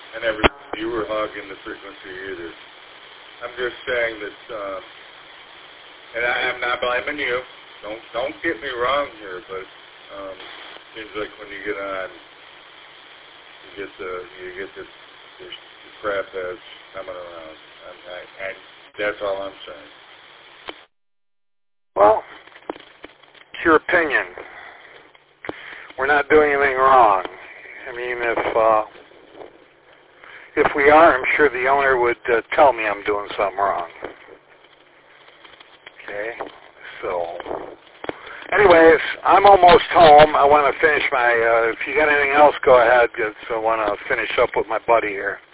I never you were hogging the frequency either. I'm just saying that, and I'm not blaming you. Don't get me wrong here, but seems like when you get on, you get the crap that's coming around. That's all I'm saying. Well, it's your opinion. We're not doing anything wrong. I mean, if we are, I'm sure the owner would tell me I'm doing something wrong. Okay, so anyways, I'm almost home. I want to finish my, if you got anything else, go ahead, because I want to finish up with my buddy here.